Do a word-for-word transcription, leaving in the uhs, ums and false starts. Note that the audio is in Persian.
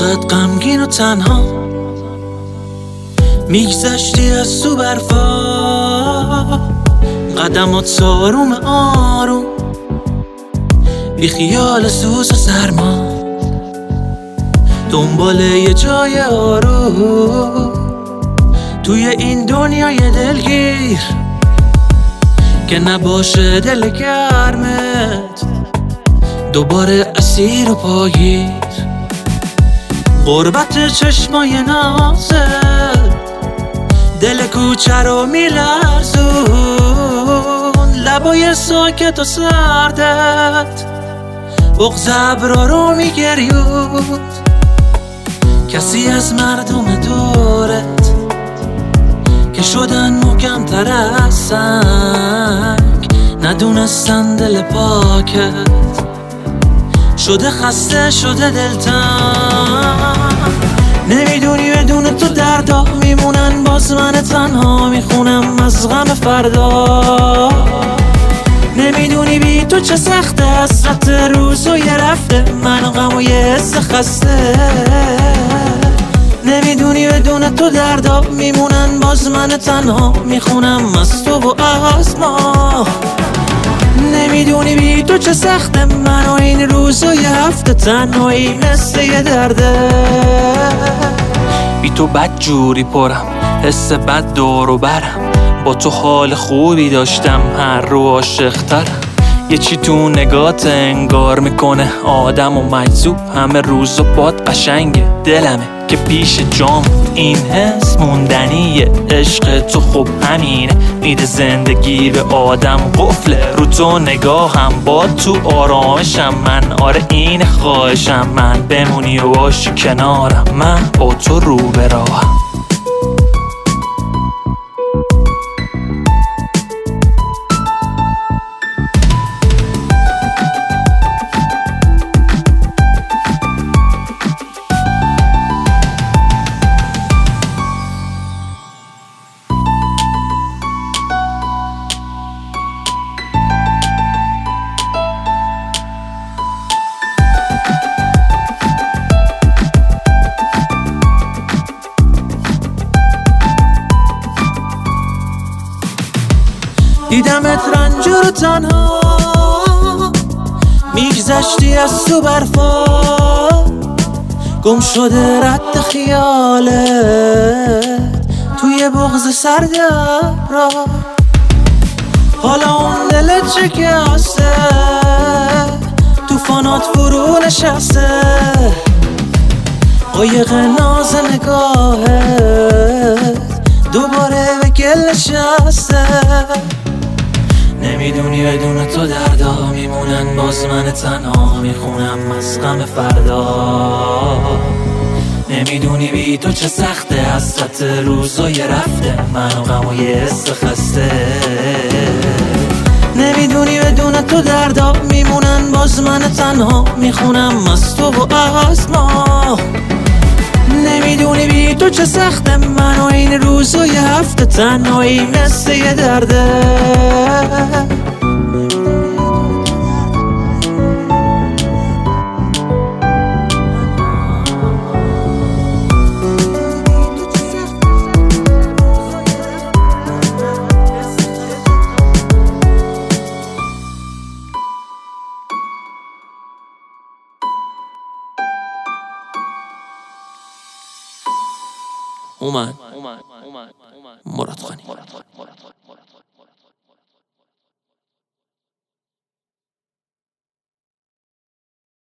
فقط غمگین و تنها میگذشتی از تو برفا، قدمات آروم آروم بی خیال سوز و سرما، دنبال یه جای آروم توی این دنیای دلگیر که نباشه دل گرمت دوباره اسیر و پاگیر. غربت چشمای نازت دل کوچه رو میلرزون، لبای ساکت و سردت بغض ابرا رو میگریود. کسی از مردم دورت که شدن محکم‌تر از سنگ ندونستن دل پاکت شده خسته شده دلتنگ. نمیدونی بدون تو دردا میمونن، باز من تنها میخونم از غم فردا. نمیدونی بی تو چه سخته، حسرت روزای رفته من غم و یه حس خسته. نمیدونی بدون تو دردا میمونن، باز من تنها میخونم از تو و از ما. نمیدونی بی تو چه سخته، من و این روزای هفته تنهایی مثل یه درده. بی تو بد جوری پرم، حس بد دور و برم، با تو حال خوبی داشتم هر رو عاشق‌ترم. یه چی تو نگات انگار میکنه آدم و مجذوب، همه روز و باد قشنگه دلمه که پیش جام. این حس موندنیه، عشق تو خوب همینه، میده زندگی به آدم قفله. رو تو نگاهم با تو آرامشم من، آره این خواهشم من، بمونی و باشی کنارم، من با تو رو به راهم. دیدمت رنجور و تنها میگذشتی از تو برفا، گم شده رد خیالت توی بغض سرد ابرا. حالا اون دلت شکسته، توفانات فرو نشسته، قایق ناز نگاهت دوباره به گل نشسته. نمیدونی بدون تو دردا میمونن، باز من تنها میخونم از غم فردا. نمیدونی بی تو چه سخته، حسرت روزای رفته من و غم و یه حس خسته. نمیدونی بدون تو دردا میمونن، باز من تنها میخونم از تو و از ما. نمیدونی بی تو چه سخته، من و این روزای هفته تنهایی مثل یه درده. اومد مراد خانی.